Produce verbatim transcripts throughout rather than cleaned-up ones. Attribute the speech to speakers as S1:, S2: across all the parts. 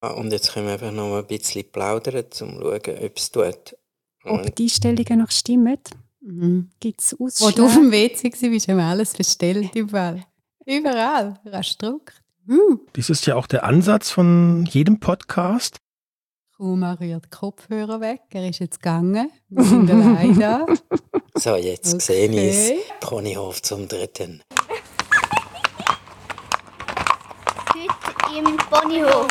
S1: Und jetzt können wir einfach noch ein bisschen plaudern, um zu schauen, ob es tut.
S2: Ob die Einstellungen noch stimmen?
S3: Mhm.
S2: Gibt es Ausschläge?
S3: Wo du auf dem W C warst, bist du alles verstellt. Überall. Überall. Rasch gedruckt. Uh.
S4: Das ist ja auch der Ansatz von jedem Podcast.
S3: Kuma rührt die Kopfhörer weg. Er ist jetzt gegangen. Wir sind allein da.
S1: So, jetzt
S3: Okay.
S1: sehe ich es. Ponyhof zum Dritten.
S5: Heute im Ponyhof.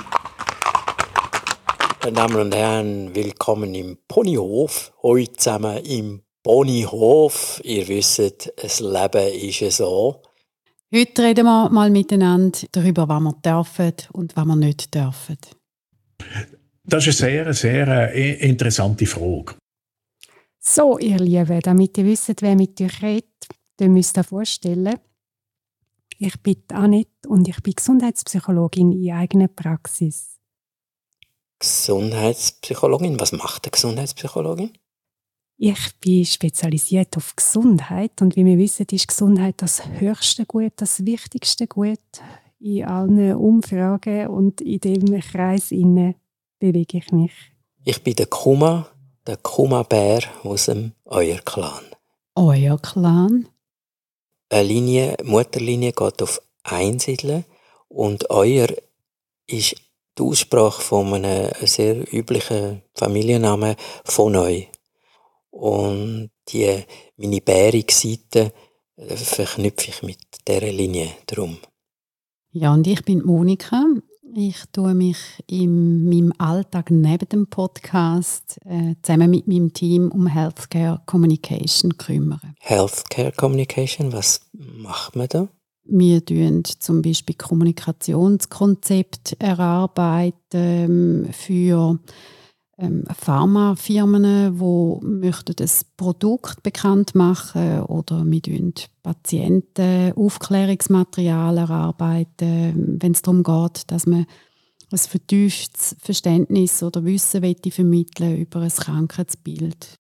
S1: Meine Damen und Herren, willkommen im Ponyhof. Heute zusammen im Ponyhof. Ihr wisst, das Leben ist so.
S3: Heute reden wir mal miteinander darüber, was wir dürfen und was wir nicht dürfen.
S6: Das ist eine sehr, sehr äh, interessante Frage.
S2: So, ihr Lieben, damit ihr wisst, wer mit euch redet, dann müsst ihr euch vorstellen, ich bin Annette und ich bin Gesundheitspsychologin in eigener Praxis.
S1: Gesundheitspsychologin. Was macht eine Gesundheitspsychologin?
S2: Ich bin spezialisiert auf Gesundheit und wie wir wissen, ist Gesundheit das höchste Gut, das wichtigste Gut in allen Umfragen und in dem Kreis innen bewege ich mich.
S1: Ich bin der Kuma, der Kuma-Bär aus dem Euer-Clan.
S3: Euer Clan?
S1: Eine Linie, Mutterlinie geht auf Einsiedeln und Euer ist die Aussprache von einem sehr üblichen Familiennamen von Neu. Und die, meine bärige Seite äh, verknüpfe ich mit dieser Linie drum.
S3: Ja, und ich bin Monika. Ich tue mich in meinem Alltag neben dem Podcast äh, zusammen mit meinem Team um Healthcare Communication kümmern.
S1: Healthcare Communication, was macht man da?
S3: Wir tun zum Beispiel Kommunikationskonzepte erarbeiten für ähm, Pharmafirmen, die möchten das Produkt bekannt machen, oder wir tun Patienten Aufklärungsmaterial erarbeiten, wenn es darum geht, dass man ein vertieftes Verständnis oder Wissen möchte vermitteln über ein Krankheitsbild.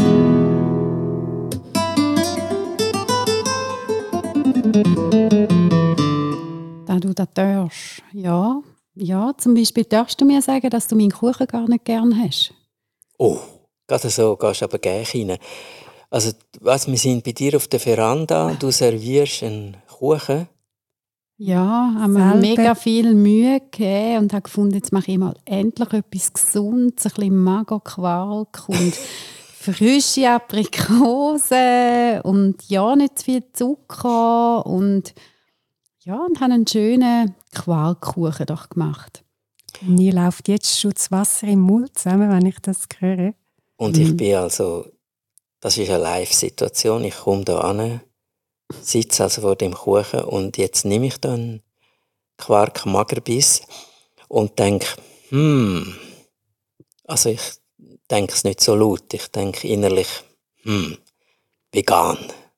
S3: Da du das darfst, ja. Ja, zum Beispiel darfst du mir sagen, dass du meinen Kuchen gar nicht gern hast.
S1: Oh, gerade so gehst du aber gleich rein. Also, was, wir sind bei dir auf der Veranda, du servierst einen Kuchen.
S3: Ja, haben mir
S2: Selten.
S3: mega viel Mühe gegeben und habe gefunden, jetzt mache ich mal endlich etwas Gesundes, ein bisschen Magerquark und frische Aprikosen und ja, nicht zu viel Zucker und ja, und habe einen schönen Quarkkuchen doch gemacht.
S2: Mir läuft jetzt schon das Wasser im Mund zusammen, wenn ich das höre.
S1: Und ich bin also, das ist eine Live-Situation, ich komme da an, sitze also vor dem Kuchen und jetzt nehme ich dann Quark Magerbiss und denke, hm, also ich denke es nicht so laut, ich denke innerlich, hm, vegan.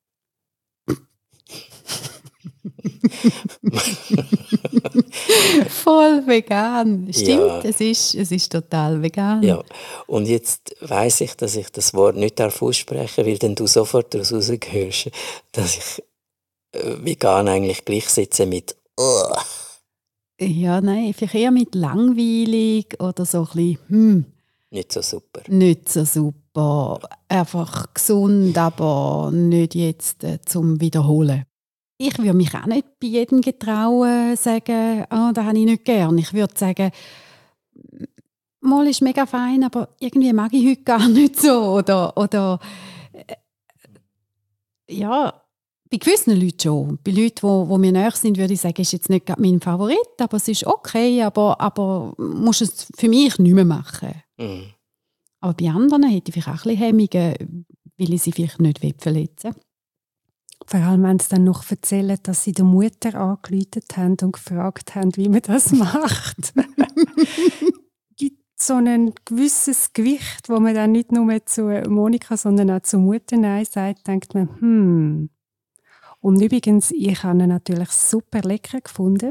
S3: Voll vegan. Stimmt,
S1: Ja.
S3: es, ist, es ist total vegan.
S1: Ja, und jetzt weiss ich, dass ich das Wort nicht aussprechen darf, weil dann du sofort daraus rausgehörst, dass ich äh, vegan eigentlich gleichsetze mit Ugh.
S3: Ja, nein, vielleicht eher mit langweilig oder so ein bisschen, hm,
S1: Nicht so super.
S3: nicht so super. Einfach gesund, aber nicht jetzt äh, zum Wiederholen. Ich würde mich auch nicht bei jedem getrauen, sagen, oh, das habe ich nicht gern. Ich würde sagen, mal ist mega fein, aber irgendwie mag ich heute gar nicht so. Oder, oder äh, ja, bei gewissen Leuten schon. Bei Leuten, die, die mir näher sind, würde ich sagen, ist jetzt nicht gerade mein Favorit, aber es ist okay, aber, aber muss es für mich nicht mehr machen.
S1: Mhm.
S3: Aber bei anderen hätte ich vielleicht auch ein bisschen Hemmungen, weil ich sie vielleicht nicht verletzen will.
S2: Vor allem, wenn sie dann noch erzählen, dass sie der Mutter angerufen haben und gefragt haben, wie man das macht. Gibt so ein gewisses Gewicht, wo man dann nicht nur zu Monika, sondern auch zur Mutter Nein sagt, denkt man, hm. Und übrigens, ich habe ihn natürlich super lecker gefunden.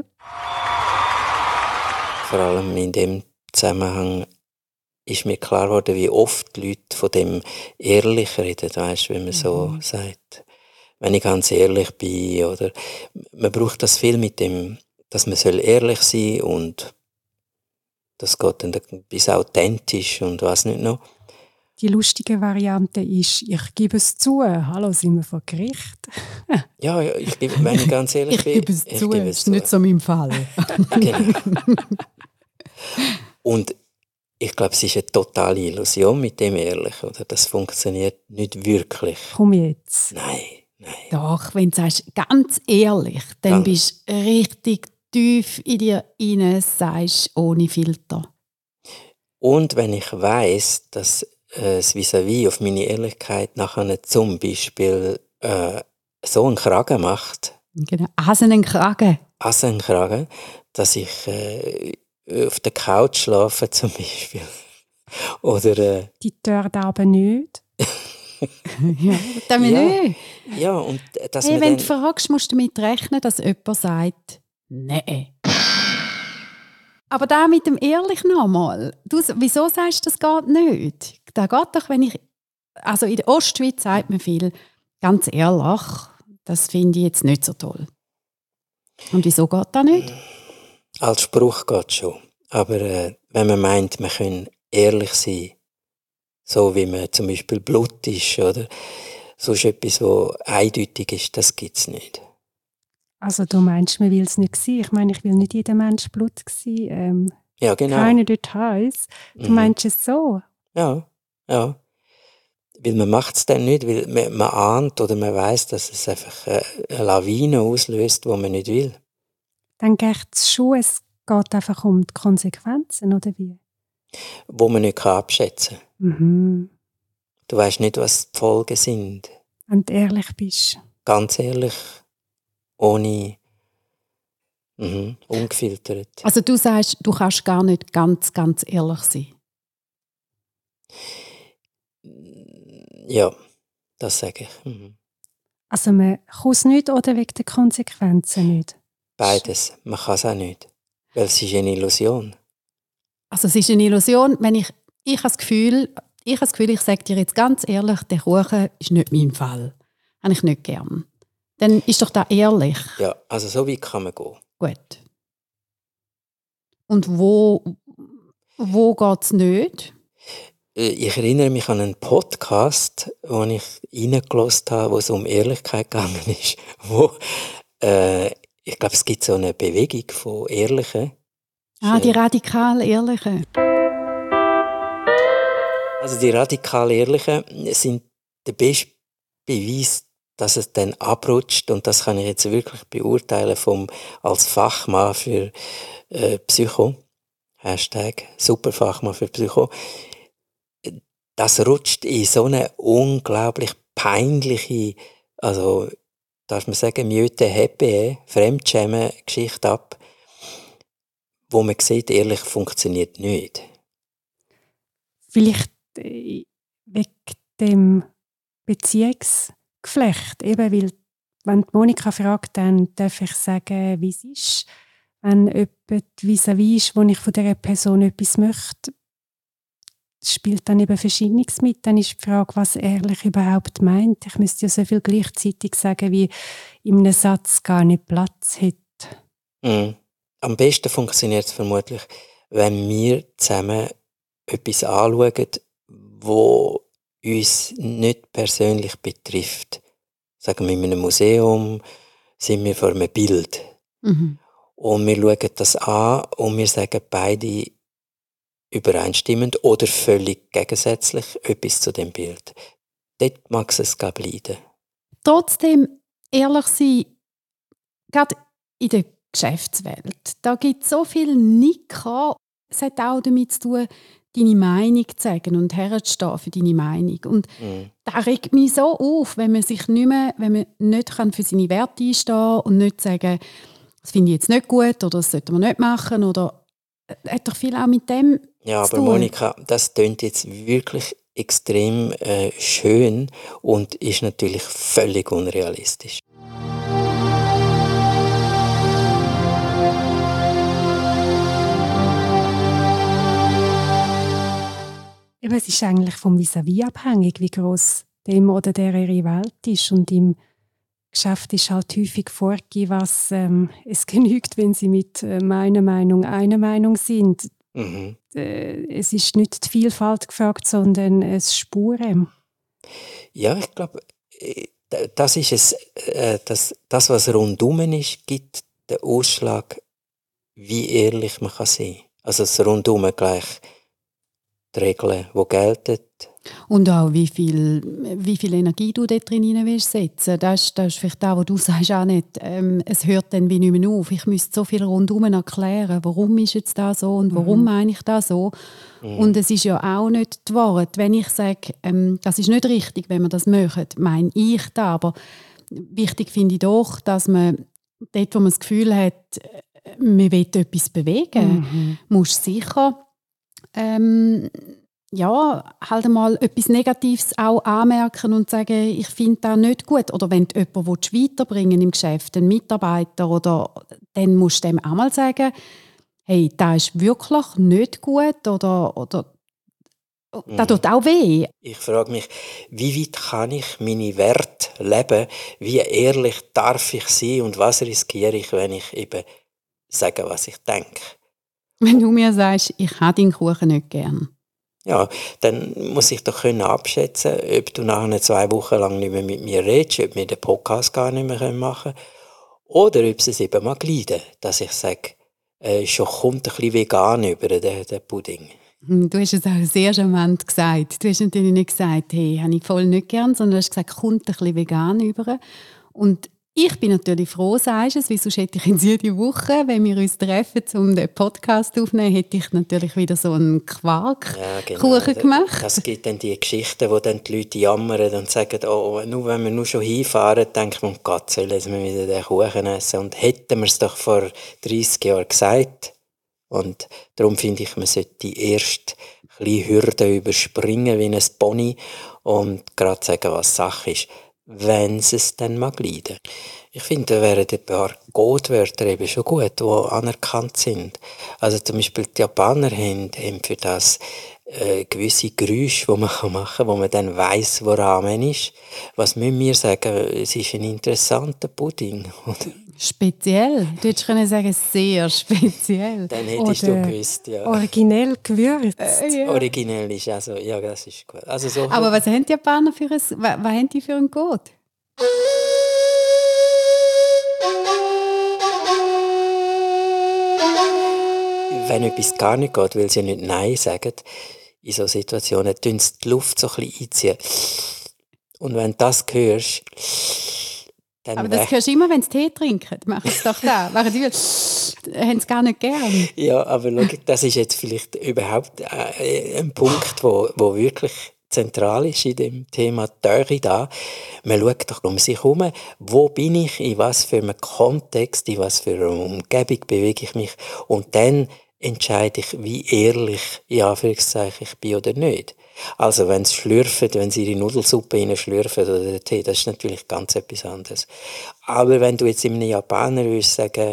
S1: Vor allem in dem Zusammenhang ist mir klar geworden, wie oft die Leute von dem ehrlich reden, weißt, wenn man so
S3: Mhm.
S1: sagt. Wenn ich ganz ehrlich bin, oder man braucht das viel mit dem, dass man soll ehrlich sein und Das geht dann bis authentisch und was nicht noch.
S2: Die lustige Variante ist, ich gebe es zu, hallo, sind wir vor Gericht?
S1: Ja, ja, ich gebe, wenn ich ganz ehrlich
S3: Ich
S1: bin,
S3: gebe es
S1: ich
S3: zu,
S1: gebe
S3: das
S1: es
S3: ist
S1: zu.
S3: nicht so mein Fall.
S1: Genau. Und ich glaube, es ist eine totale Illusion mit dem Ehrlich, oder? Das funktioniert nicht wirklich.
S2: Komm jetzt.
S1: Nein, nein.
S3: Doch, wenn du sagst, ganz ehrlich, dann
S1: Ganz.
S3: bist du richtig tief in dir rein, sagst ohne Filter.
S1: Und wenn ich weiss, dass äh, das Vis-à-vis auf meine Ehrlichkeit nachher zum Beispiel äh, so einen Kragen macht,
S3: Genau, Hasen einen Kragen.
S1: also einen Kragen, dass ich äh, auf der Couch schlafe zum Beispiel. Oder äh,
S2: Die Tür da aber nicht.
S3: Ja, das
S1: Ja.
S3: nicht.
S1: ja, und dass
S3: Hey,
S1: man
S3: wenn
S1: dann,
S3: du fragst, musst du damit rechnen, dass jemand sagt, nein. Aber da mit dem ehrlich nochmal. Du, wieso sagst du, das geht nicht? Das geht doch, wenn ich... Also in der Ostschweiz sagt man viel, ganz ehrlich, das finde ich jetzt nicht so toll. Und wieso geht das nicht?
S1: als Spruch geht schon. Aber äh, wenn man meint, man kann ehrlich sein, so wie man zum Beispiel Blut ist, oder so ist etwas, was eindeutig ist, das gibt es nicht.
S2: Also du meinst, man will es nicht sein. Ich meine, ich will nicht jeder Mensch Blut sein. Ähm,
S1: Ja, genau.
S2: Keine Details. Du
S1: Mhm.
S2: meinst es so?
S1: Ja, ja. Weil man macht es dann nicht, weil man, man ahnt oder man weiß, dass es einfach äh, eine Lawine auslöst, die man nicht will.
S2: Dann geht es schon, es geht einfach um die Konsequenzen, oder wie?
S1: Wo man nicht kann abschätzen kann.
S2: Mhm.
S1: Du weißt nicht, was die Folgen sind.
S2: Wenn du ehrlich bist.
S1: Ganz ehrlich, ohne mhm, ungefiltert.
S3: Also du sagst, du kannst gar nicht ganz, ganz ehrlich sein.
S1: Ja, das sage ich. Mhm.
S2: Also man kann es nicht oder wegen der Konsequenzen nicht?
S1: Beides. Man kann es auch nicht. Weil es ist eine Illusion.
S3: Also es ist eine Illusion, wenn ich, ich habe das Gefühl, ich habe das Gefühl, ich sage dir jetzt ganz ehrlich, der Kuchen ist nicht mein Fall. Habe ich nicht gern. Dann ist doch das ehrlich.
S1: Ja, also so weit kann man gehen.
S3: Gut. Und wo, wo geht es nicht?
S1: Äh, Ich erinnere mich an einen Podcast, wo ich reingelassen habe, wo es um Ehrlichkeit gegangen ist. Wo, äh, ich glaube, es gibt so eine Bewegung von Ehrlichen.
S3: Ah, die radikal Ehrlichen.
S1: Also die radikal Ehrlichen sind der beste Beweis, dass es dann abrutscht, und das kann ich jetzt wirklich beurteilen vom, als Fachmann für äh, Psycho, Hashtag Superfachmann für Psycho, das rutscht in so eine unglaublich peinliche, also darf man sagen, Mjöte Happy, Fremdschämen-Geschichte ab, wo man sieht, ehrlich funktioniert nicht.
S2: Vielleicht äh, wegen dem Beziehungsgeflecht. Eben, weil, wenn die Monika fragt, dann darf ich sagen, wie es ist. Wenn jemand vis-à-vis ist, wo ich von dieser Person etwas möchte, spielt dann eben Verschiedenes mit. Dann ist die Frage, was ehrlich überhaupt meint. Ich müsste ja so viel gleichzeitig sagen, wie in einem Satz gar nicht Platz hat.
S1: Mhm. Am besten funktioniert es vermutlich, wenn wir zusammen etwas anschauen, wo uns nicht persönlich betrifft. Sagen wir, in einem Museum sind wir vor einem Bild.
S3: Mhm.
S1: Und wir schauen das an und wir sagen beide übereinstimmend oder völlig gegensätzlich etwas zu dem Bild. Dort mag es glaube ich leiden.
S3: Trotzdem ehrlich sein, gerade in der Geschäftswelt, da gibt es so viel Nicker. Es hat auch damit zu tun, deine Meinung zu sagen und herzustehen für deine Meinung. Und
S1: Mhm.
S3: das regt mich so auf, wenn man sich nicht mehr, wenn man nicht für seine Werte einstehen kann und nicht sagen, das finde ich jetzt nicht gut oder das sollte man nicht machen. Oder das hat doch viel auch mit dem
S1: Ja,
S3: zu
S1: aber
S3: tun.
S1: Monika, das klingt jetzt wirklich extrem äh, schön und ist natürlich völlig unrealistisch.
S2: Eben, es ist eigentlich vom Vis-à-vis abhängig, wie gross dem oder der ihre Welt ist. Und im Geschäft ist halt häufig vorgegeben, was ähm, es genügt, wenn sie mit äh, meiner Meinung einer Meinung sind.
S1: Mhm.
S2: Es ist nicht die Vielfalt gefragt, sondern es Spuren.
S1: Ja, ich glaube, das ist es, äh, das, das, was rundum ist, gibt den Ausschlag, wie ehrlich man kann sein. Also das Rundum gleich die Regeln, die gelten.
S3: Und auch, wie viel, wie viel Energie du dort drin hinein willst setzen. Das ist, das ist vielleicht das, was du sagst, auch nicht. Ähm, es hört dann wie nicht mehr auf. Ich müsste so viel rundum erklären, warum ist jetzt das so und warum mhm. meine ich das so. Mhm. Und es ist ja auch nicht die Wahrheit. Wenn ich sage, ähm, das ist nicht richtig, wenn man das möchte, meine ich das. Aber wichtig finde ich doch, dass man dort, wo man das Gefühl hat, man will etwas bewegen, mhm. muss sicher ähm, ja, halt mal etwas Negatives auch anmerken und sagen, ich finde das nicht gut. Oder wenn du jemanden weiterbringen im Geschäft, einen Mitarbeiter, oder, dann musst du dem auch mal sagen, hey, das ist wirklich nicht gut oder, oder das tut auch weh.
S1: Ich frage mich, wie weit kann ich meine Werte leben? Wie ehrlich darf ich sein und was riskiere ich, wenn ich eben sage, was ich denke?
S3: Wenn du mir sagst, ich habe deinen Kuchen nicht gern.
S1: Ja, dann muss ich doch können abschätzen, ob du nachher zwei Wochen lang nicht mehr mit mir redest, ob wir den Podcast gar nicht mehr machen können. Oder ob es eben mal gleiten, dass ich sage, äh, schon kommt ein bisschen vegan über den, den Pudding.
S3: Du hast es auch sehr charmant gesagt. Du hast natürlich nicht gesagt, hey, habe ich voll nicht gern, sondern du hast gesagt, kommt ein bisschen vegan über. Und ich bin natürlich froh, sagst du es, weil sonst hätte ich in jede Woche, wenn wir uns treffen, um den Podcast aufzunehmen, hätte ich natürlich wieder so einen Quarkkuchen
S1: ja, genau.
S3: gemacht.
S1: Das gibt dann die Geschichten, wo dann die Leute jammern und sagen, oh, nur wenn wir nur schon hinfahren, denkt man, Gott, sollen wir wieder den Kuchen essen? Und hätten wir es doch vor dreissig Jahren gesagt. Und darum finde ich, man sollte erst ein bisschen Hürden überspringen wie ein Pony und gerade sagen, was Sache ist, wenn es dann mal gleiten. Ich finde, da wären ein paar Codewörter eben schon gut, die anerkannt sind. Also zum Beispiel die Japaner haben, haben für das äh, gewisse Geräusche, die man machen kann, wo man dann weiss, woran man ist. Was müssen wir sagen? Es ist ein interessanter Pudding.
S3: Speziell. Du hättest können sagen, sehr speziell.
S1: Dann hättest
S2: Oder
S1: du gewusst, ja.
S2: Originell gewürzt.
S3: Äh, ja.
S1: Originell ist also, ja, das ist gut. Also so
S3: aber was haben die Japaner für ein, was, was haben die für einen Code?
S1: Wenn etwas gar nicht geht, weil sie nicht Nein sagen, in solchen Situationen, tun sie die Luft so ein bisschen einziehen. Und wenn du das hörst, dann
S3: aber das hörst du immer, wenn sie Tee trinken. Machen sie doch da. Machen die, haben sie gar nicht gern.
S1: Ja, aber schau, das ist jetzt vielleicht überhaupt äh, ein Punkt, wo, wo wirklich zentral ist in dem Thema Töre da. Man schaut doch um sich herum, wo bin ich, in was für einem Kontext, in was für einer Umgebung bewege ich mich. Und dann entscheide ich, wie ehrlich, in Anführungszeichen, ich bin oder nicht. Also wenn sie schlürfen, wenn sie ihre Nudelsuppe reinschlürfen oder den Tee, das ist natürlich ganz etwas anderes. Aber wenn du jetzt einem Japaner würdest sagen,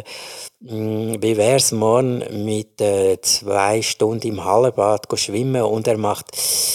S1: wie wäre es morgen mit äh, zwei Stunden im Hallenbad schwimmen und er macht,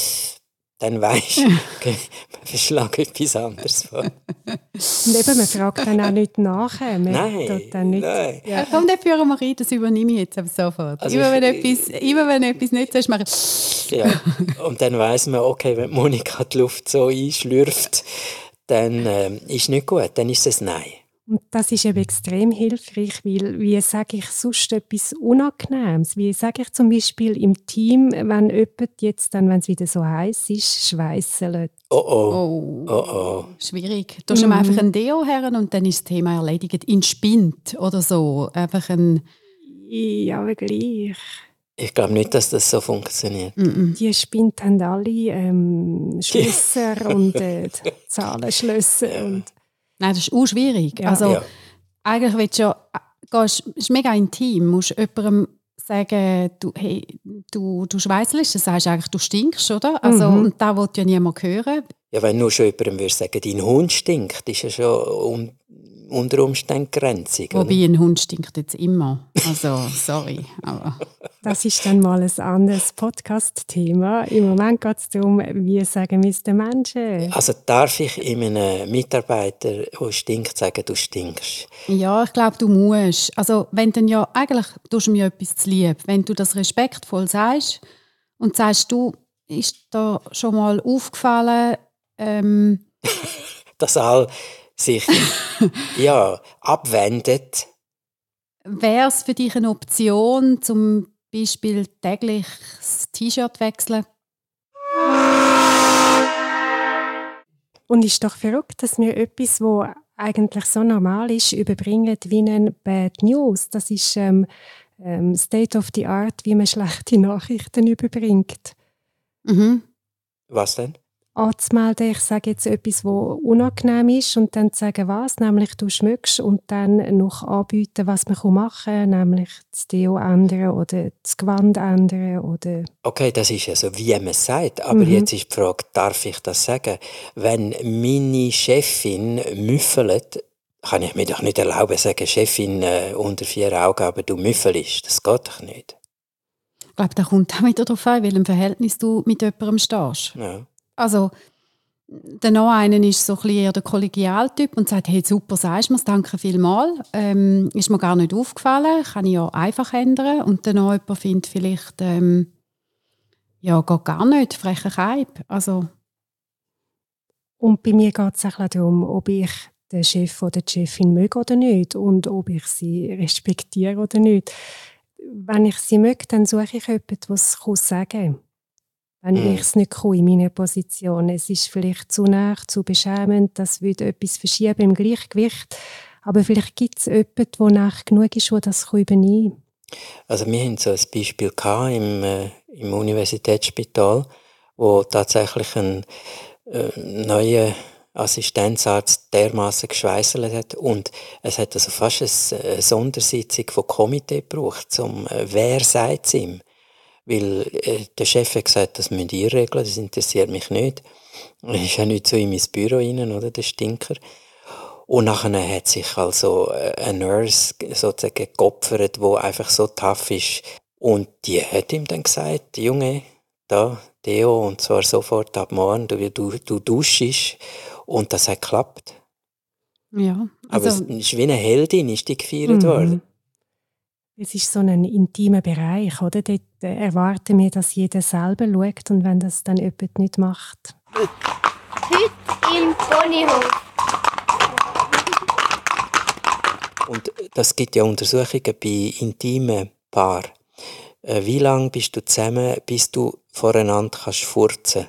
S1: dann weisst du, okay, man verschlägt etwas anderes vor.
S2: Und eben, man fragt dann auch nicht nachher. Man
S1: Nein,
S2: dann nicht,
S1: nein.
S3: Ja, komm, den führen wir rein, das übernehme ich jetzt aber sofort.
S1: Also
S3: immer, wenn
S1: ich,
S3: etwas, immer wenn etwas nicht so ist, mache ich...
S1: Ja, und dann weiss man, okay, wenn Monika die Luft so einschlürft, dann ähm, ist nicht gut, dann ist es Nein.
S2: Und das ist eben extrem hilfreich, weil, wie sage ich sonst etwas Unangenehmes? Wie sage ich zum Beispiel im Team, wenn jemand jetzt dann, wenn es wieder so heiß ist, schweisselt?
S1: Oh oh.
S3: Oh,
S1: oh, oh.
S3: Schwierig. Du hast mhm. einfach ein Deo her und dann ist das Thema erledigt. In Spind oder so. Einfach ein...
S2: Ja, aber gleich.
S1: Ich glaube nicht, dass das so funktioniert.
S3: Mm-mm.
S2: Die Spind haben alle ähm, Schlösser und äh, Zahlenschlösser. Und
S3: Nein, das ist auch schwierig.
S2: Ja.
S3: Also,
S1: Ja.
S3: eigentlich willst du ja, gehst, es ist mega intim, du musst jemandem sagen, du, hey, du, du schweisselst, dann sagst du eigentlich, du stinkst, oder? Also,
S2: Mhm.
S3: und das will ja niemand hören.
S1: Ja, wenn nur schon jemandem würde sagen, dein Hund stinkt, ist ja schon un- unter Umständen grenzig.
S3: Wobei
S1: oder?
S3: ein Hund stinkt jetzt immer. Also, sorry. Aber
S2: Das ist dann mal ein anderes Podcast-Thema. Im Moment geht es darum, wie sagen wir es den Menschen.
S1: Also darf ich einem Mitarbeiter, der stinkt, sagen, du stinkst?
S3: ja, ich glaube, du musst. Also, wenn dann ja, eigentlich tust du mir etwas zu lieb. Wenn du das respektvoll sagst und sagst, du, ist da schon mal aufgefallen, ähm,
S1: Dass alle sich ja, abwendet.
S3: wäre es für dich eine Option, zum Beispiel täglich das T-Shirt wechseln?
S2: Und ist doch verrückt, dass wir etwas, wo eigentlich so normal ist, überbringen wie eine Bad News. Das ist ähm, ähm, State of the Art, wie man schlechte Nachrichten überbringt.
S3: Mhm.
S1: Was denn?
S2: Anzumelden, ich sage jetzt etwas, was unangenehm ist und dann zu sagen, was, nämlich du schmückst und dann noch anbieten, was man machen kann, nämlich das Deo ändern oder das Gewand ändern oder...
S1: Okay, das ist ja so, wie man es sagt. Aber
S2: Mhm.
S1: jetzt ist die Frage, darf ich das sagen? Wenn meine Chefin müffelt, kann ich mir doch nicht erlauben, zu sagen, Chefin äh, unter vier Augen, aber du müffelst. Das geht doch nicht.
S3: Ich glaube, da kommt auch wieder darauf an, welchem Verhältnis du mit jemandem stehst.
S1: Ja.
S3: Also, der noch einen ist so ein bisschen eher der Kollegialtyp und sagt, hey, super, sagst du mir's, danke vielmals. Ähm, ist mir gar nicht aufgefallen, kann ich ja einfach ändern. Und dann noch jemand findet vielleicht, ähm, ja, geht gar nicht, frecher Keib. Also,
S2: Und bei mir geht es auch darum, ob ich den Chef oder die Chefin möge oder nicht und ob ich sie respektiere oder nicht. Wenn ich sie möge, dann suche ich jemanden, der es sagen kann. Wenn
S1: Mhm.
S2: ich es nicht kann in meiner Position. Es ist vielleicht zu nah, zu beschämend, das würde etwas verschieben im Gleichgewicht. Aber vielleicht gibt es jemanden, der nach genug ist, der das übernehmen kann.
S1: Also wir hatten so ein Beispiel gehabt im, äh, im Universitätsspital, wo tatsächlich ein äh, neuer Assistenzarzt dermaßen geschweißelt hat und es hat also fast eine, eine Sondersitzung von Komitee gebraucht, um äh, wer sagt es ihm. Weil äh, der Chef hat gesagt, das müsst ihr regeln, das interessiert mich nicht. Er ist ja nicht so in mein Büro rein, oder, der Stinker. Und nachher hat sich also äh, eine Nurse sozusagen geopfert, die einfach so tough ist. Und die hat ihm dann gesagt, Junge, da, Deo, und zwar sofort ab morgen, du, du, du duschst. Und das hat geklappt.
S3: ja.
S1: Aber
S3: Also,
S1: es ist wie eine Heldin, ist die gefeiert worden.
S2: Es ist so ein intimer Bereich, oder? Dort äh, erwarten wir, dass jeder selber schaut und wenn das dann jemand nicht macht.
S5: Heute im Ponyhof.
S1: Und das gibt ja Untersuchungen bei intimen Paaren. Äh, wie lange bist du zusammen, bis du voreinander kannst furzen?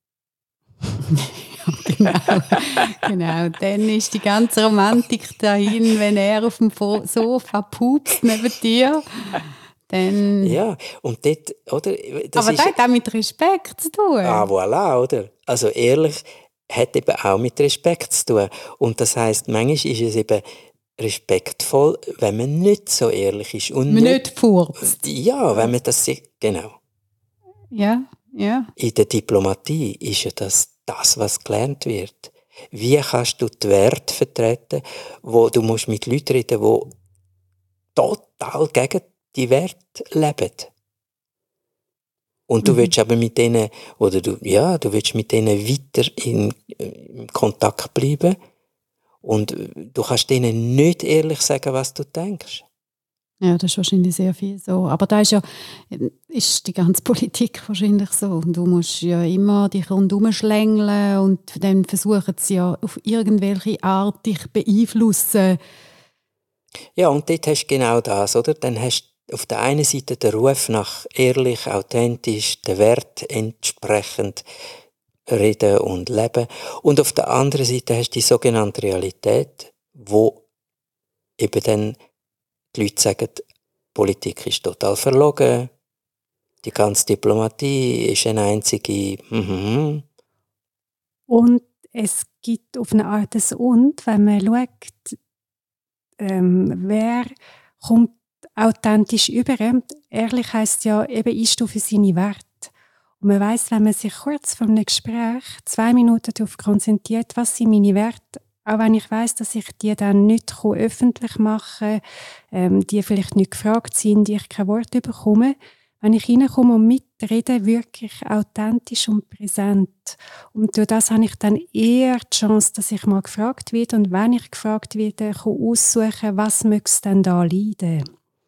S3: genau, genau. Dann ist die ganze Romantik dahin, wenn er auf dem Fo- Sofa pupst neben dir. Dann,
S1: Ja, und dort, oder? Das
S3: aber
S1: ist,
S3: das hat auch mit Respekt zu tun.
S1: ah, voilà, oder? Also ehrlich, hat eben auch mit Respekt zu tun. Und das heisst, manchmal ist es eben respektvoll, wenn man nicht so ehrlich ist. Und
S3: man nicht furzt.
S1: Ja, wenn man das sieht, genau.
S3: Ja, ja.
S1: In der Diplomatie ist ja das, das, was gelernt wird. Wie kannst du die Werte vertreten, wo du musst mit Leuten reden, die total gegen die Werte leben. Und du
S3: Mhm.
S1: willst aber mit denen, oder du, ja, du willst mit denen weiter in, in Kontakt bleiben. Und du kannst denen nicht ehrlich sagen, was du denkst.
S3: Ja, das ist wahrscheinlich sehr viel so. Aber da ist ja ist die ganze Politik wahrscheinlich so. Und du musst ja immer dich rundherum schlängeln und dann versuchen sie ja auf irgendwelche Art dich beeinflussen.
S1: Ja, und dort hast du genau das, oder? Dann hast du auf der einen Seite den Ruf nach ehrlich, authentisch, den Wert entsprechend reden und leben. Und auf der anderen Seite hast du die sogenannte Realität, wo eben dann die Leute sagen, Politik ist total verlogen, die ganze Diplomatie ist eine einzige mhm.
S2: Und es gibt auf eine Art ein Und, wenn man schaut, ähm, wer kommt authentisch über. Ehrlich heisst ja, eben ist du für seine Werte. Und man weiss, wenn man sich kurz vor einem Gespräch zwei Minuten darauf konzentriert, was sind meine Werte, Auch wenn ich weiss, dass ich die dann nicht öffentlich machen kann, ähm, die vielleicht nicht gefragt sind, die ich kein Wort bekomme. Wenn ich reinkomme und mitrede, wirklich authentisch und präsent. Und durch das habe ich dann eher die Chance, dass ich mal gefragt werde. Und wenn ich gefragt werde, kann ich aussuchen, was möchte es denn da leiden?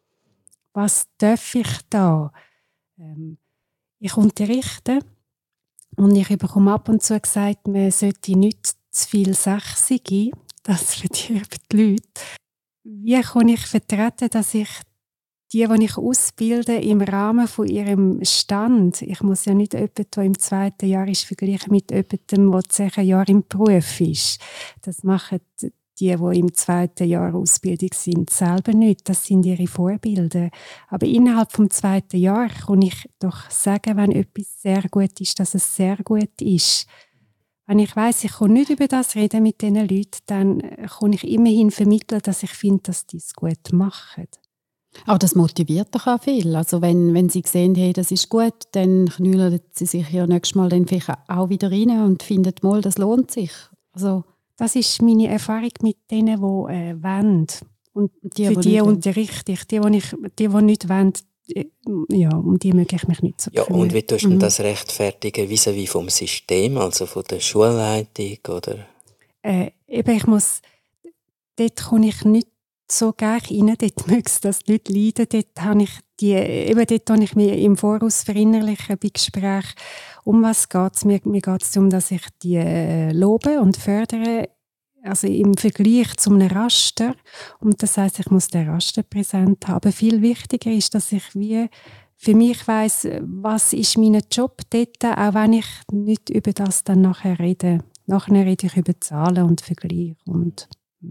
S2: Was darf ich da? Ähm, ich unterrichte und ich bekomme ab und zu gesagt, man sollte nicht zu viel Sechse geben. Das verdirbt die Leute. Wie kann ich vertreten, dass ich die, die ich ausbilde, im Rahmen von ihrem Stand, ich muss ja nicht jemanden, der im zweiten Jahr ist, vergleichen mit jemandem, der zehn Jahre im Beruf ist. Das machen die, die im zweiten Jahr Ausbildung sind, selber nicht. Das sind ihre Vorbilder. Aber innerhalb vom zweiten Jahr kann ich doch sagen, wenn etwas sehr gut ist, dass es sehr gut ist. Wenn ich weiss, ich kann nicht über das reden mit diesen Leuten, dann kann ich immerhin vermitteln, dass ich finde, dass die es gut machen.
S3: Aber das motiviert doch auch viel. Also wenn, wenn sie sehen, hey, das ist gut, dann knüllen sie sich ja nächstes Mal dann vielleicht auch wieder rein und finden mal, das lohnt sich. Also
S2: das ist meine Erfahrung mit denen, die äh, wollen. Und
S3: die,
S2: für
S3: die
S2: die unterrichte ich. Die, die, ich, die, die nicht wollen, ja, um die möge ich mich nicht so
S1: Ja,
S2: kümmern.
S1: und wie tust du
S2: mhm.
S1: das rechtfertigen, vis-à-vis vom System, also von der Schulleitung? Oder?
S2: Äh, eben, ich muss, dort kann ich nicht so gerne rein, dort möge es, dass die Leute leiden. Dort habe ich die, eben dort habe ich mich im Voraus verinnerlichen bei Gesprächen. Um was geht es? Mir, mir geht es darum, dass ich die äh, lobe und fördere, also im Vergleich zu einem Raster. Und das heisst, ich muss den Raster präsent haben. Aber viel wichtiger ist, dass ich wie für mich weiss, was ist mein Job dort, auch wenn ich nicht über das dann nachher rede. Nachher rede ich über Zahlen und Vergleich. Und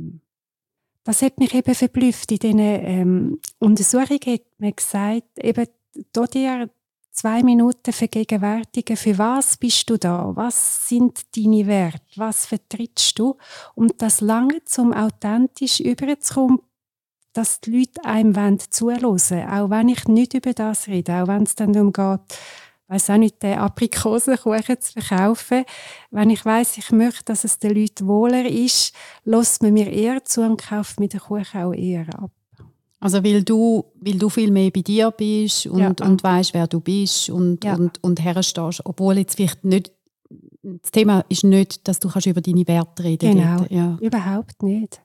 S2: das hat mich eben verblüfft. In diesen ähm, Untersuchungen hat man gesagt, eben, da dir zwei Minuten vergegenwärtigen, für was bist du da? Was sind deine Werte? Was vertrittst du? Und das lange, um authentisch überzukommen, dass die Leute einem zuhören wollen. Auch wenn ich nicht über das rede, auch wenn es dann darum geht, weiss auch nicht, den Aprikosenkuchen zu verkaufen. Wenn ich weiss, ich möchte, dass es den Leuten wohler ist, lässt man mir eher zu und kauft mir den Kuchen auch eher ab.
S3: Also weil du, weil du viel mehr bei dir bist und,
S2: Ja.
S3: und weisst, wer du bist und,
S2: Ja.
S3: und, und herstehst. Obwohl jetzt vielleicht nicht, das Thema ist nicht, dass du kannst über deine Werte reden
S2: Genau,
S3: dort. Ja.
S2: überhaupt nicht.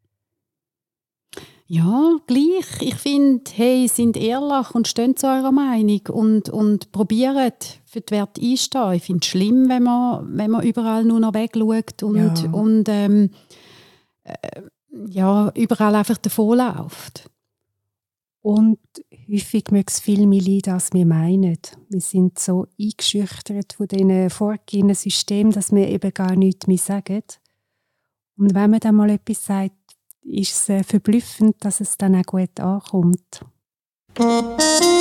S3: Ja, gleich. Ich finde, hey, sind ehrlich und stehen zu eurer Meinung und, und probieren für die Werte einstehen. Ich finde es schlimm, wenn man, wenn man überall nur noch wegschaut und,
S2: Ja.
S3: und ähm, äh, ja, überall einfach davonläuft.
S2: Und häufig mögen es viel mehr leiden, als wir meinen. Wir sind so eingeschüchtert von diesen vorgegebenen Systemen, dass wir eben gar nichts mehr sagen. Und wenn man dann mal etwas sagt, ist es äh, verblüffend, dass es dann auch gut ankommt.
S1: Wir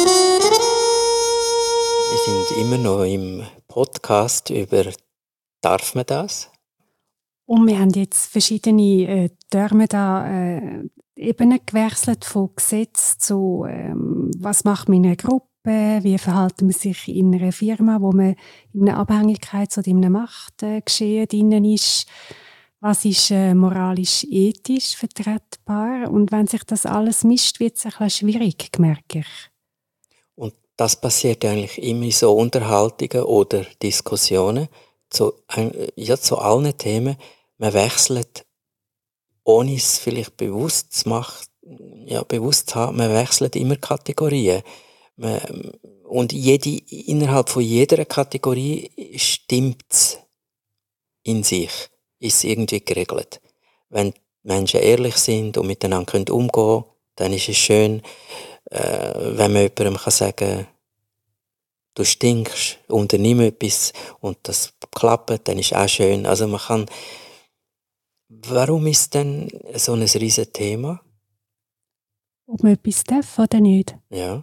S1: sind immer noch im Podcast über «Darf man das?».
S2: Und wir haben jetzt verschiedene äh, Terme da äh, Ebenen gewechselt, von Gesetz zu ähm, was macht man in einer Gruppe, wie verhalten man sich in einer Firma, wo man in einer Abhängigkeit oder in einem Machtgeschehen drin ist. Was ist äh, moralisch-ethisch vertretbar? Und wenn sich das alles mischt, wird es ein bisschen schwierig, merke ich.
S1: Und das passiert eigentlich immer in so Unterhaltungen oder Diskussionen zu, ja, zu allen Themen. Man wechselt, ohne es vielleicht bewusst zu machen, ja, bewusst zu haben, man wechselt immer Kategorien. Man, und jede, innerhalb von jeder Kategorie stimmt es in sich. Ist irgendwie geregelt. Wenn Menschen ehrlich sind und miteinander umgehen können, dann ist es schön, äh, wenn man jemandem kann sagen, du stinkst, unternimm etwas und das klappt, dann ist es auch schön. Also man kann, warum ist denn so ein riesiges Thema?
S2: Ob man etwas darf oder nicht.
S1: Ja.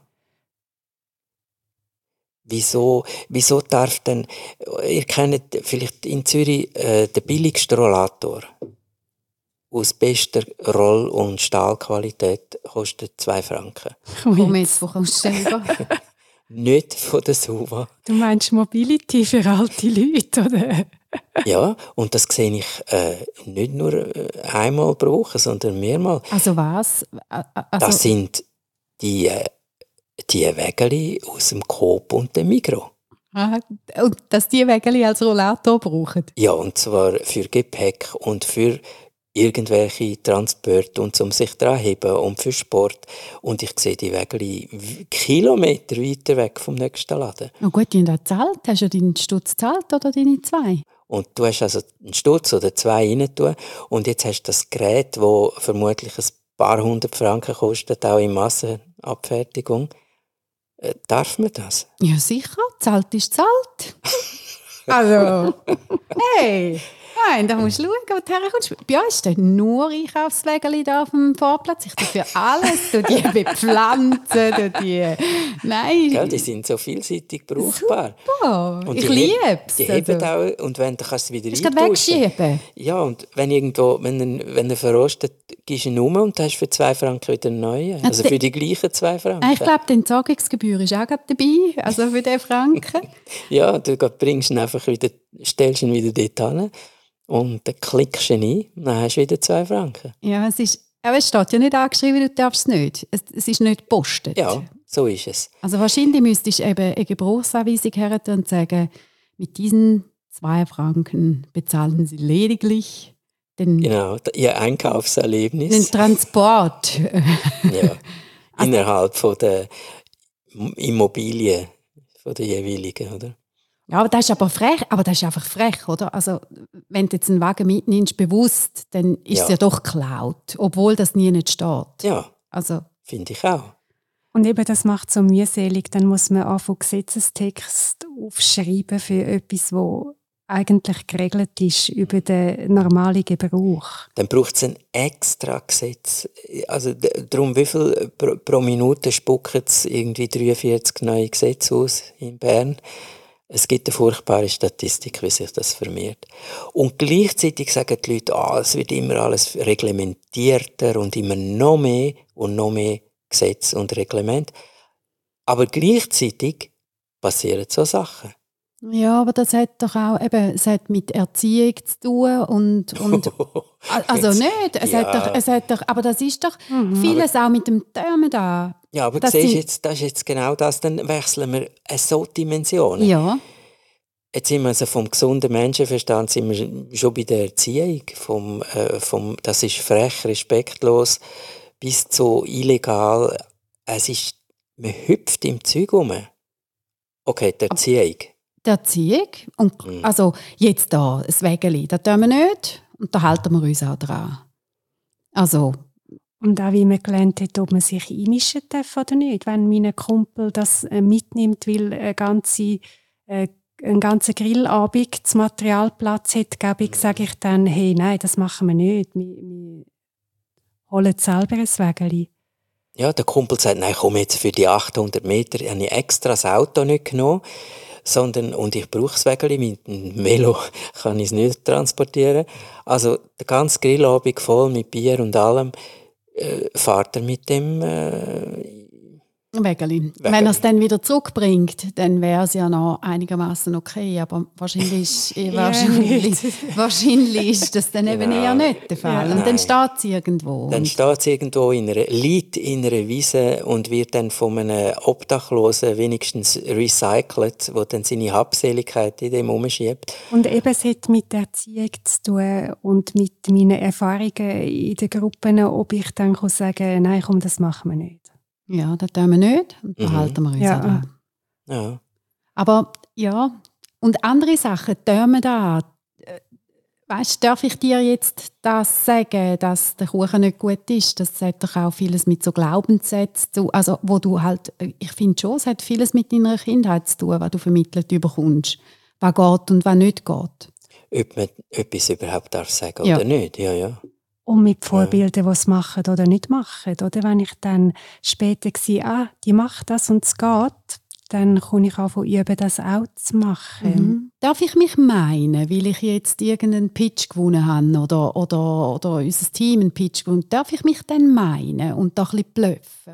S1: Wieso, wieso darf denn, ihr kennt vielleicht in Zürich äh, den billigsten Rollator aus bester Roll- und Stahlqualität kostet zwei Franken.
S3: Komm jetzt, wo kommst du selber?
S1: Nicht von der Suva.
S2: Du meinst Mobility für alte Leute, oder?
S1: Ja, und das sehe ich äh, nicht nur äh, einmal pro Woche, sondern mehrmals.
S3: Also was? Ä- ä- Also,
S1: Das sind die, äh, die Wägeli aus dem Coop und dem Migros.
S3: ah, und dass die Wägeli als Rollator brauchen.
S1: Ja, und zwar für Gepäck und für irgendwelche Transporte und um sich dran heben und für Sport. Und ich sehe die Wägeli w- Kilometer weiter weg vom nächsten Laden.
S3: Na gut, die haben auch gezahlt. Hast du deinen Stutz gezahlt oder deine zwei?
S1: Und du hast also einen Stutz oder zwei rein tun und jetzt hast du das Gerät, das vermutlich ein paar hundert Franken kostet, auch in Massenabfertigung. Äh, darf man das?
S3: Ja, sicher. Zahlt ist zahlt. Also, hey, nein, da musst du schauen, wo du herkommst. Bei uns steht nur Einkaufswägeli da auf dem Vorplatz. Ich tue für alles, tu die bepflanzen, tu die... Nein,
S1: Gell, die sind so vielseitig brauchbar.
S3: super.
S1: Und
S3: Ich
S1: die heb-
S3: liebe es.
S1: Die heben auch, und wenn, dann kannst du sie wieder
S3: Kannst du
S1: eintauschen.
S3: wegschieben?
S1: Ja, und wenn irgendwo, wenn er, wenn er verrostet, gibst du ihn um und hast für zwei Franken wieder einen neuen. Also für die gleichen zwei Franken.
S3: Ah, ich glaube, die Entsorgungsgebühr ist auch gerade dabei, also für den Franken.
S1: Ja, du bringst ihn einfach wieder, stellst ihn wieder dort hin und dann klickst du ihn ein und dann hast du wieder zwei Franken.
S3: Ja, es ist, aber es steht ja nicht angeschrieben, du darfst es nicht. Es, es ist nicht gepostet.
S1: Ja, so ist es.
S3: Also wahrscheinlich müsstest du eben eine Gebrauchsanweisung her und sagen, mit diesen zwei Franken bezahlen Sie lediglich den,
S1: Genau, ihr Einkaufserlebnis.
S3: den Transport.
S1: Ja, innerhalb von der Immobilie von der jeweiligen, oder?
S3: Ja, aber das ist aber frech, aber das ist einfach frech, oder? Also, wenn du jetzt einen Wagen mitnimmst, bewusst, dann ist
S1: Ja.
S3: es ja doch geklaut, obwohl das nie nicht steht.
S1: Ja,
S3: Also,
S1: finde ich auch.
S2: Und eben, das macht es so mühselig. Dann muss man anfangen, Gesetzestext aufschreiben für etwas, wo eigentlich geregelt ist über den normalen Gebrauch.
S1: Dann braucht es ein extra Gesetz. Also d- darum, wie viel pro, pro Minute spucken es irgendwie dreiundvierzig neue Gesetze aus in Bern? Es gibt eine furchtbare Statistik, wie sich das vermehrt. Und gleichzeitig sagen die Leute, ah, es wird immer alles reglementierter und immer noch mehr und noch mehr Gesetz und Reglement. Aber gleichzeitig passieren so Sachen.
S3: ja, aber das hat doch auch eben, es hat mit Erziehung zu tun und, und also
S1: Jetzt-
S3: nicht, es
S1: ja.
S3: hat doch, es hat doch, aber das ist doch vieles auch mit dem Türmen da.
S1: Ja, aber
S3: Das
S1: siehst,
S3: sind-
S1: jetzt, das ist jetzt genau das, dann wechseln wir äh, so Dimensionen.
S3: Ja,
S1: Jetzt sind wir also vom gesunden Menschenverstand sind wir schon bei der Erziehung. Vom, äh, vom, das ist frech, respektlos, bis zu illegal. Es ist, man hüpft im Zeug rum. Okay, die Erziehung.
S3: die Erziehung und
S1: Mhm.
S3: also jetzt da, das Wägeli, das tun wir nicht und da halten wir uns auch dran. Also,
S2: Und auch wie man gelernt hat, ob man sich einmischen darf oder nicht. Wenn mein Kumpel das äh, mitnimmt, weil eine ganze, äh, einen ganzen Grillabend das Materialplatz hat, glaube ich, sage ich dann, hey, nein, das machen wir nicht. Wir, wir holen selber ein Wägeli.
S1: Ja, der Kumpel sagt, nein, komm jetzt für die achthundert Meter, habe ich extra das Auto nicht genommen, sondern, und ich brauche das Wägeli, mit dem Velo kann ich es nicht transportieren. Also, der ganze Grillabend voll mit Bier und allem, äh, fährt er mit dem, äh,
S3: Wägeli. Wenn er es dann wieder zurückbringt, dann wäre es ja noch einigermaßen okay, aber wahrscheinlich, ist- eh, wahrscheinlich, wahrscheinlich ist das dann eben
S1: Genau.
S3: eher nicht der Fall.
S1: Ja.
S3: Und dann
S1: Nein.
S3: steht es irgendwo.
S1: dann
S3: Und-
S1: steht es irgendwo in einer, liegt in einer Wiese und wird dann von einem Obdachlosen wenigstens recycelt, der dann seine Habseligkeit in dem umschiebt.
S2: Und eben, es hat mit der Erziehung zu tun und mit meinen Erfahrungen in den Gruppen, ob ich dann kann sagen, nein, komm, das machen wir nicht.
S3: Ja, das tun wir nicht und da
S1: Mhm.
S3: halten wir uns
S2: Ja.
S3: auch dran.
S1: Ja.
S3: Aber ja, und andere Sachen tun wir da. Äh, Weißt, darf ich dir jetzt das sagen, dass der Kuchen nicht gut ist? Das hat doch auch vieles mit so Glaubenssätzen zu, also wo du halt, ich finde schon, es hat vieles mit deiner Kindheit zu tun, was du vermittelt bekommst, was geht und was nicht geht.
S1: Ob man etwas überhaupt darf sagen
S3: Ja.
S1: oder nicht. Ja, ja.
S2: Und mit Vorbildern, die es machen oder nicht machen. Oder wenn ich dann später sehe, ah, die macht das und es geht, dann kann ich auch von üben, das auch zu machen.
S3: Mhm. Darf ich mich meinen, weil ich jetzt irgendeinen Pitch gewonnen habe oder, oder, oder unser Team einen Pitch gewonnen, darf ich mich dann meinen und da ein bisschen blöffen?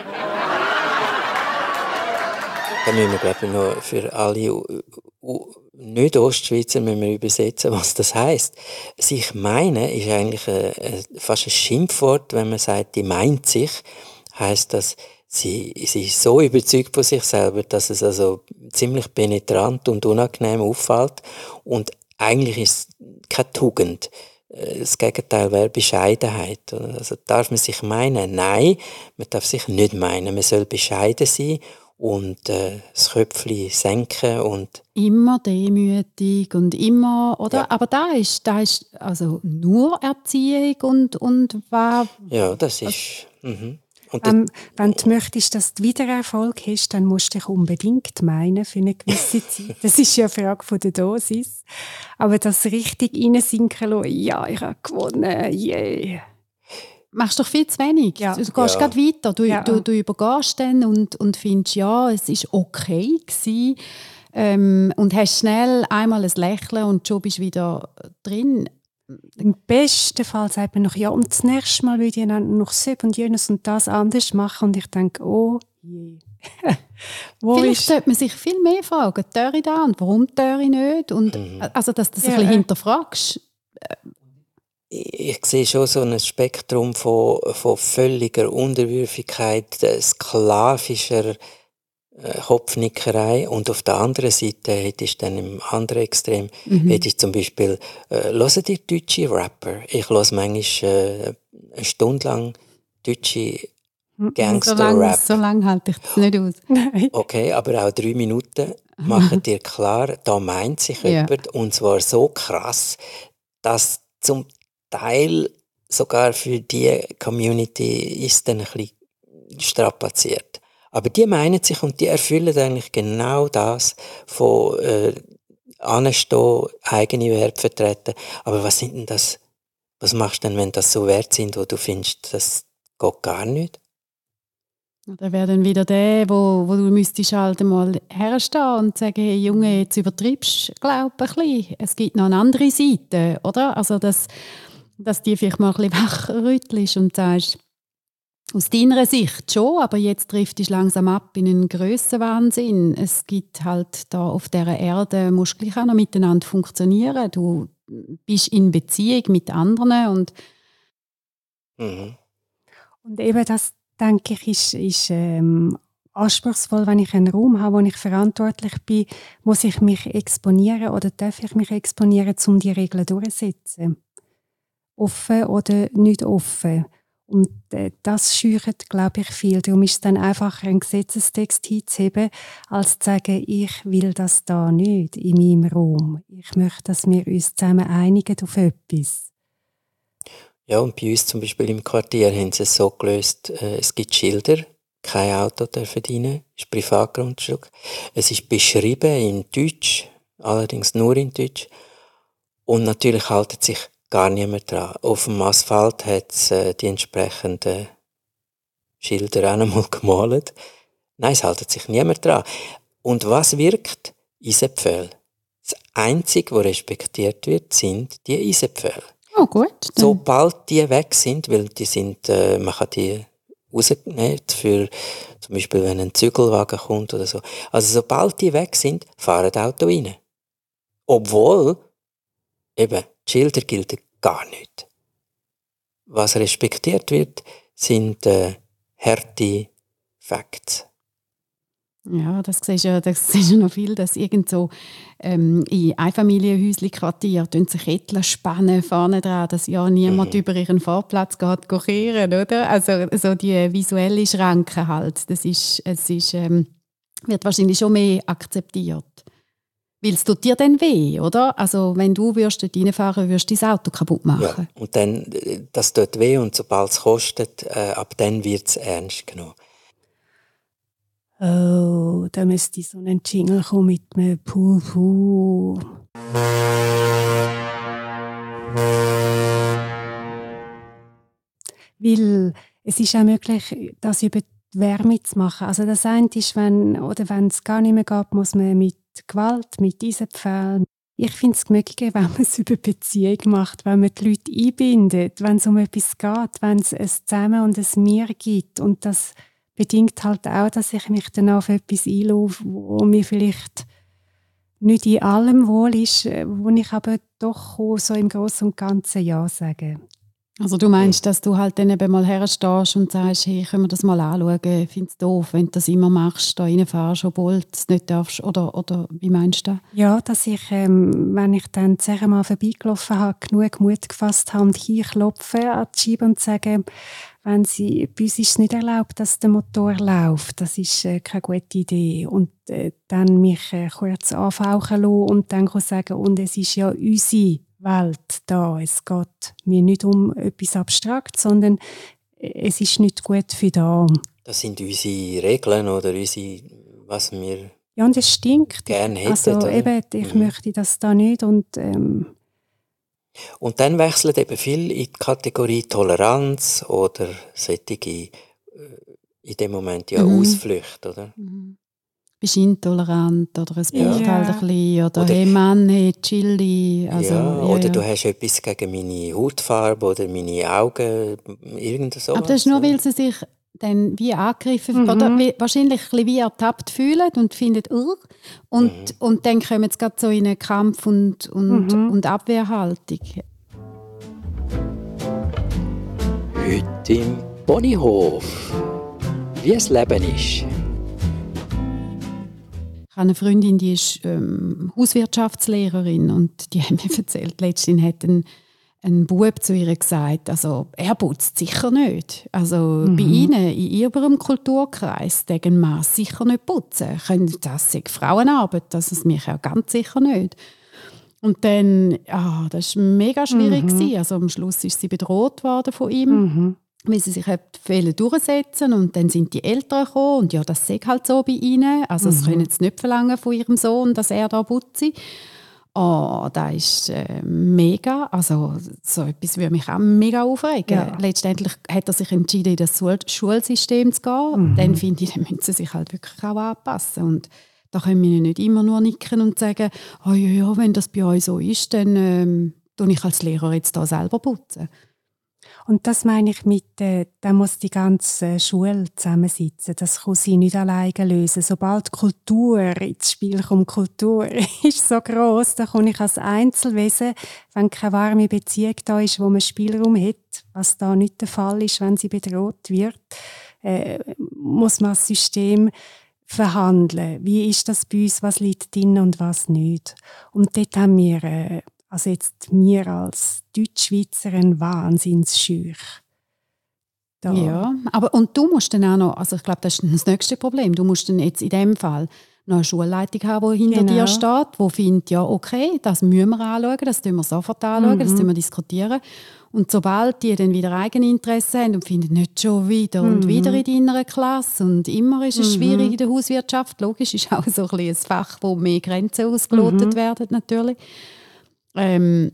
S1: Da müssen wir, glaube ich, noch für alle U- U- nicht Ostschweizer müssen wir übersetzen, was das heisst. Sich meinen ist eigentlich ein, ein, fast ein Schimpfwort, wenn man sagt, die meint sich, heisst das, sie, sie ist so überzeugt von sich selber, dass es also ziemlich penetrant und unangenehm auffällt. Und eigentlich ist es keine Tugend. Das Gegenteil wäre Bescheidenheit. Also darf man sich meinen? Nein, man darf sich nicht meinen. Man soll bescheiden sein und äh, das Köpfchen senken und
S3: immer demütig und immer, oder?
S1: Ja.
S3: Aber da ist, da ist also nur Erziehung und, und was...
S1: ja, das ist... Mhm. Und
S2: Ähm, wenn du möchtest, dass du wieder Erfolg hast, dann musst du dich unbedingt meinen für eine gewisse Zeit. Das ist ja eine Frage von der Dosis. Aber das richtig reinsinken lassen, ja, ich habe gewonnen, yeah.
S3: Machst doch viel zu wenig.
S2: Ja.
S3: Du gehst
S1: Ja.
S3: gerade weiter. Du,
S2: Ja.
S3: du, du übergehst dann und, und findest, ja, es war okay gewesen. Ähm, und hast schnell einmal ein Lächeln und schon bist du wieder drin.
S2: Im besten Fall sagt man noch, ja, und das nächste Mal würde ich dann noch so und jenes und das anders machen. Und ich denke, oh je. Wo
S3: Vielleicht
S2: ist...
S3: sollte man sich viel mehr fragen, töre ich da und warum töre ich nicht? Und, also, dass du das
S2: Ja,
S3: ein bisschen
S2: äh.
S3: hinterfragst.
S1: ich sehe schon so ein Spektrum von, von völliger Unterwürfigkeit, äh, sklavischer äh, Kopfnickerei, und auf der anderen Seite hättest du dann im anderen Extrem,
S3: Mhm.
S1: hättest du zum Beispiel, äh, hören die deutsche Rapper? Ich höre manchmal äh, eine Stunde lang deutsche
S3: So lange
S1: Gangster-Rap.
S3: so lang halte ich das nicht aus.
S2: Nein.
S1: Okay, aber auch drei Minuten machen dir klar, da meint sich
S3: Ja.
S1: jemand, und zwar so krass, dass zum Teil sogar für die Community ist dann ein bisschen strapaziert. Aber die meinen sich und die erfüllen eigentlich genau das von äh, anstehen, eigene Werte vertreten. Aber was sind denn das? Was machst du denn, wenn das so Werte sind, wo du findest, das geht gar nicht?
S3: Da wäre dann wieder der, wo, wo du müsstest halt mal herstehen und sagen, hey Junge, jetzt übertreibst du, glaube ich, ein bisschen. Es gibt noch eine andere Seite, oder? Also, dass, dass die vielleicht mal ein bisschen wachrüttelst und sagst, aus deiner Sicht schon, aber jetzt trifft dich langsam ab in einen Grössenwahnsinn. Es gibt halt da auf dieser Erde, musst du gleich auch noch miteinander funktionieren. Du bist in Beziehung mit anderen und
S1: Mhm.
S2: Und eben das, denke ich, ist, ist ähm, anspruchsvoll, wenn ich einen Raum habe, wo ich verantwortlich bin, muss ich mich exponieren oder darf ich mich exponieren, um die Regeln durchzusetzen. Offen oder nicht offen. Und äh, das scheuert, glaube ich, viel. Darum ist es dann einfacher, einen Gesetzestext hinzuheben, als zu sagen, ich will das da nicht in meinem Raum. Ich möchte, dass wir uns zusammen einigen auf etwas.
S1: Ja, und bei uns zum Beispiel im Quartier haben sie es so gelöst, äh, es gibt Schilder, kein Auto dürfen rein, ist Privatgrundstück. Es ist beschrieben in Deutsch, allerdings nur in Deutsch. Und natürlich haltet sich gar niemand dran. Auf dem Asphalt hat es äh, die entsprechenden Schilder auch einmal gemalt. Nein, es haltet sich niemand dran. Und was wirkt? Eisenpfähle. Das Einzige, was respektiert wird, sind die Eisenpfähle.
S3: oh gut. Dann.
S1: Sobald die weg sind, weil die sind, äh, man kann die rausnehmen, für zum Beispiel, wenn ein Zügelwagen kommt oder so. Also sobald die weg sind, fahren die Auto rein. Obwohl, eben, die Schilder gelten gar nicht. Was respektiert wird, sind äh, harte Facts.
S3: Ja, das siehst du ja, das siehst du noch viel, dass irgend so ähm, in Einfamilienhäuschen-Quartier sich Etler spannen vorne dran, dass ja niemand
S1: Mhm.
S3: über ihren Vorplatz geht kochieren, oder? Also so die visuelle Schranke halt, das ist, es ist, ähm, wird wahrscheinlich schon mehr akzeptiert. Weil es tut dir dann weh, oder? Also wenn du würdest dort reinfahren würdest du dein Auto kaputt machen.
S1: Ja, und dann, äh, das tut weh, und sobald es kostet, äh, ab dann wird es ernst genommen.
S2: Oh, da müsste so ein Jingle kommen mit einem Puh-Puh. Weil es ist auch möglich, das über die Wärme zu machen. Also das eine ist, wenn, oder wenn es gar nicht mehr geht, muss man mit Gewalt, mit Eisenpfählen. Ich finde es möglich, wenn man es über Beziehung macht, wenn man die Leute einbindet, wenn es um etwas geht, wenn es ein Zusammen und ein Mir gibt. Und das bedingt halt auch, dass ich mich dann auf etwas einlasse, wo mir vielleicht nicht in allem wohl ist, äh, wo ich aber doch auch so im Großen und Ganzen Ja sage.
S3: Also du meinst, dass du halt dann eben mal herstehst und sagst, hey, können wir das mal anschauen, ich finde es doof, wenn du das immer machst, da reinfährst, obwohl du es nicht darfst, oder, oder wie meinst du das?
S2: Ja, dass ich, ähm, wenn ich dann zuerst mal vorbeigelaufen habe, genug Mut gefasst habe und hinklopfe an die Scheibe und sage, wenn sie, bei uns ist es nicht erlaubt, dass der Motor läuft, das ist äh, keine gute Idee. Und äh, dann mich äh, kurz anfauchen lassen und dann sagen, und es ist ja unsere Welt da. Es geht mir nicht um etwas Abstraktes, sondern es ist nicht gut für da.
S1: Das sind unsere Regeln oder unsere, was wir
S2: ja, und es stinkt.
S1: gerne hätten.
S2: Also
S1: oder?
S2: eben, ich mhm. möchte das da nicht. Und, ähm,
S1: und dann wechselt eben viel in die Kategorie Toleranz oder solche, äh, in dem Moment ja mhm. Ausflüchte, oder?
S3: Mhm. Bist intolerant oder es
S1: ja.
S3: braucht halt ein bisschen, oder,
S1: oder
S3: hey Mann, hey Chili. Also,
S1: ja,
S3: ja,
S1: oder
S3: ja.
S1: du hast etwas gegen meine Hautfarbe oder meine Augen, irgend sowas.
S3: Aber das ist nur, weil sie sich dann wie angegriffen mhm. oder wie, wahrscheinlich ein bisschen wie ertappt fühlen und finden, uh, und, mhm. und dann kommen sie gerade so in einen Kampf und, und, mhm. und Abwehrhaltung.
S7: Heute im Ponyhof. Wie das Leben ist.
S3: Ich habe eine Freundin, die ist ähm, Hauswirtschaftslehrerin und die hat mir erzählt, letztens hat ein, ein Bub zu ihr gesagt, also er putzt sicher nicht. Also mhm. bei ihnen, in ihrem Kulturkreis, den Mann sicher nicht putzen. Das ist Frauenarbeit, das ist mich auch ganz sicher nicht. Und dann, ah, das war mega schwierig. Mhm. Also am Schluss ist sie bedroht worden von ihm. Mhm. Weil sie sich durchsetzen und dann sind die Eltern gekommen und ja, das sei halt so bei ihnen. Also mhm. das können sie nicht verlangen von ihrem Sohn, dass er da putzt. Oh, das ist äh, mega. Also so etwas würde mich auch mega aufregen. Ja. Letztendlich hat er sich entschieden, in das Schulsystem zu gehen. Mhm. Dann finde ich, dann müssen sie sich halt wirklich auch anpassen. Und da können wir nicht immer nur nicken und sagen, oh ja, ja, wenn das bei euch so ist, dann ähm, tue ich als Lehrer jetzt da selber putzen.
S2: Und das meine ich mit, äh, da muss die ganze Schule zusammensitzen. Das kann sie nicht alleine lösen. Sobald Kultur ins Spiel kommt, Kultur ist so gross, da kann ich als Einzelwesen, wenn keine warme Beziehung da ist, wo man Spielraum hat, was da nicht der Fall ist, wenn sie bedroht wird, äh, muss man das System verhandeln. Wie ist das bei uns, was liegt drin und was nicht? Und dort haben wir äh, also jetzt mir als Deutschschweizer ein Wahnsinnsscheuch. Da.
S3: Ja, aber und du musst dann auch noch, also ich glaube, das ist das nächste Problem, du musst dann jetzt in dem Fall noch eine Schulleitung haben, die hinter genau. dir steht, die findet, ja okay, das müssen wir anschauen, das tun wir sofort anschauen, mhm. das tun wir diskutieren. Und sobald die dann wieder Eigeninteresse haben und finden, nicht schon wieder mhm. und wieder in deiner Klasse und immer ist es mhm. schwierig in der Hauswirtschaft, logisch ist auch so ein, ein Fach, wo mehr Grenzen ausgelotet mhm. werden natürlich. Ähm,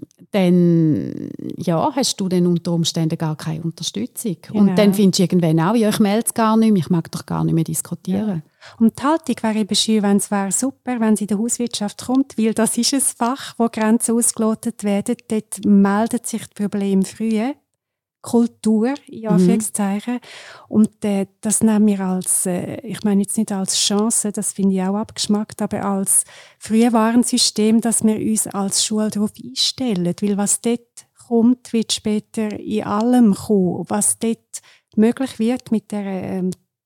S3: dann ja, hast du dann unter Umständen gar keine Unterstützung. Genau. Und dann findest du irgendwann auch, ja, ich melde es gar nicht mehr, ich mag doch gar nicht mehr diskutieren.
S2: Ja. Und die Haltung wäre eben schön, wenn es wäre super, wenn sie in der Hauswirtschaft kommt, weil das ist ein Fach, wo Grenzen ausgelotet werden. Dort meldet sich das Problem früh. Kultur, in Anführungszeichen. Mhm. Und äh, das nehmen wir als, äh, ich meine jetzt nicht als Chance, das finde ich auch abgeschmackt, aber als Frühwarnsystem, dass wir uns als Schule darauf einstellen. Weil was dort kommt, wird später in allem kommen. Was dort möglich wird mit der äh,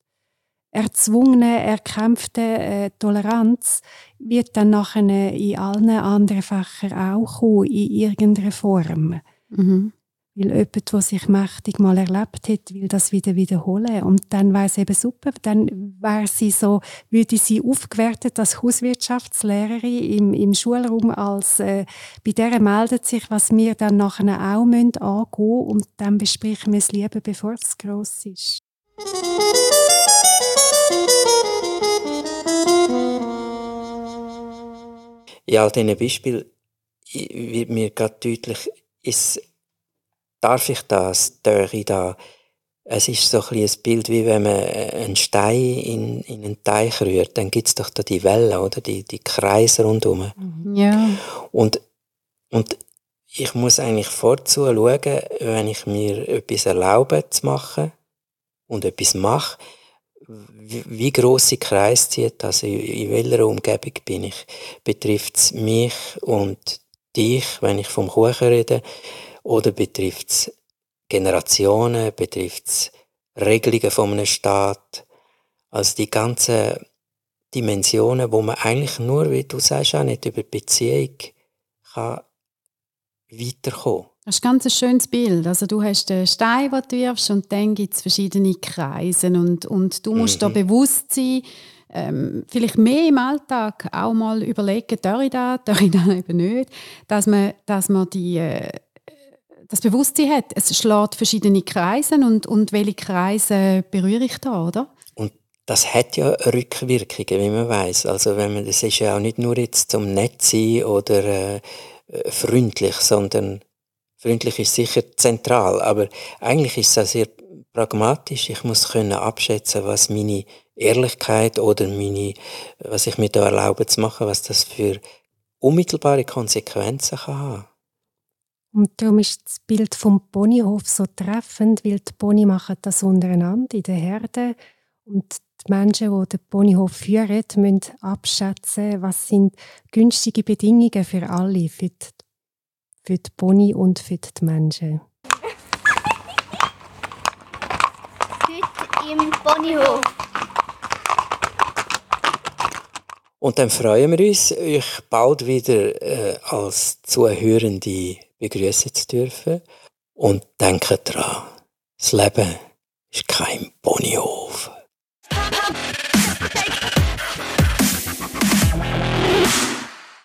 S2: erzwungenen, erkämpften äh, Toleranz, wird dann nachher in allen anderen Fächern auch kommen, in irgendeiner Form. Mhm. Weil jemand, der sich mächtig mal erlebt hat, will das wieder wiederholen. Und dann wäre es eben super. Dann wäre sie so, würde sie aufgewertet als Hauswirtschaftslehrerin im, im Schulraum als, äh, bei der meldet sich, was wir dann nachher auch angehen müssen. Und dann besprechen wir es lieber, bevor es gross ist.
S1: Ja, an diesen Beispielen wird mir gerade deutlich, ist darf ich das, darf ich da? Es ist so ein, ein Bild, wie wenn man einen Stein in, in einen Teich rührt, dann gibt es doch da die Wellen, oder? Die, die Kreise rundherum.
S3: Ja.
S1: Und, und ich muss eigentlich vorzu schauen, wenn ich mir etwas erlaube zu machen und etwas mache, wie, wie grosse Kreis zieht das, in, in welcher Umgebung bin ich? Betrifft es mich und dich, wenn ich vom Kuchen rede, oder betrifft es Generationen, betrifft es Regelungen von einem Staat, also die ganzen Dimensionen, wo man eigentlich nur, wie du sagst, auch nicht über Beziehung kann weiterkommen.
S3: Das ist ein ganz schönes Bild. Also du hast den Stein, den du wirfst, und dann gibt es verschiedene Kreise. Und, und du musst mhm. da bewusst sein, ähm, vielleicht mehr im Alltag auch mal überlegen, darf ich das, darf ich das eben nicht, dass man, dass man die, äh, das Bewusstsein hat. Es schlägt verschiedene Kreise und, und welche Kreise berühre ich da, oder?
S1: Und das hat ja Rückwirkungen, wie man weiss. Also wenn man, das ist ja auch nicht nur jetzt zum nett sein oder äh, freundlich, sondern freundlich ist sicher zentral, aber eigentlich ist es auch sehr pragmatisch. Ich muss können abschätzen, was meine Ehrlichkeit oder meine, was ich mir da erlaube zu machen, was das für unmittelbare Konsequenzen kann haben.
S2: Und darum ist das Bild vom Ponyhof so treffend, weil die Pony machen das untereinander in der Herde und die Menschen, die den Ponyhof führen, müssen abschätzen, was sind günstige Bedingungen für alle, für die für die Pony und für die Menschen.
S5: Heute im Ponyhof.
S1: Und dann freuen wir uns, euch bald wieder äh, als Zuhörende begrüßen zu dürfen. Und denkt dran, das Leben ist kein Ponyhof.